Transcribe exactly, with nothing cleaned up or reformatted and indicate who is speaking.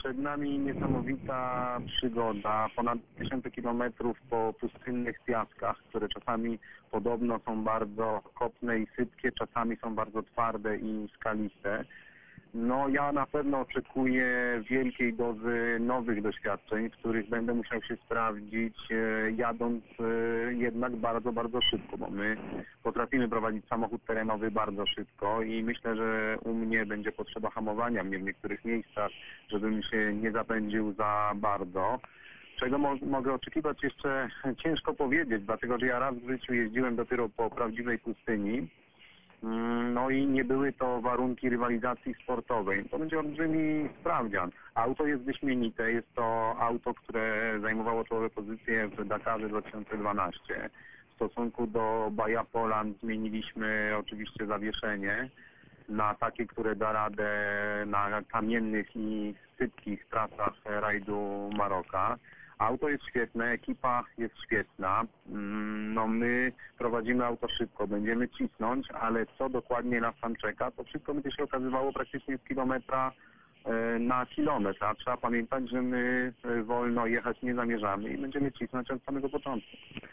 Speaker 1: Przed nami niesamowita przygoda, ponad tysiące kilometrów po pustynnych piaskach, które czasami podobno są bardzo kopne i sypkie, czasami są bardzo twarde i skaliste. No ja na pewno oczekuję wielkiej dozy nowych doświadczeń, w których będę musiał się sprawdzić, e, jadąc e, jednak bardzo, bardzo szybko, bo my potrafimy prowadzić samochód terenowy bardzo szybko i myślę, że u mnie będzie potrzeba hamowania mnie w niektórych miejscach, żebym się nie zapędził za bardzo. Czego mo mogę oczekiwać jeszcze ciężko powiedzieć, dlatego że ja raz w życiu jeździłem dopiero po prawdziwej pustyni. No i nie były to warunki rywalizacji sportowej. To będzie olbrzymi sprawdzian. Auto jest wyśmienite. Jest to auto, które zajmowało czołowe pozycje w Dakarze dwa tysiące dwunastym. W stosunku do Baja Poland zmieniliśmy oczywiście zawieszenie na takie, które da radę na kamiennych i sypkich trasach rajdu Maroka. Auto jest świetne, ekipa jest świetna. No my prowadzimy auto szybko, będziemy cisnąć, ale co dokładnie nas tam czeka, to wszystko będzie się okazywało praktycznie z kilometra na kilometr. A trzeba pamiętać, że my wolno jechać nie zamierzamy i będziemy cisnąć od samego początku.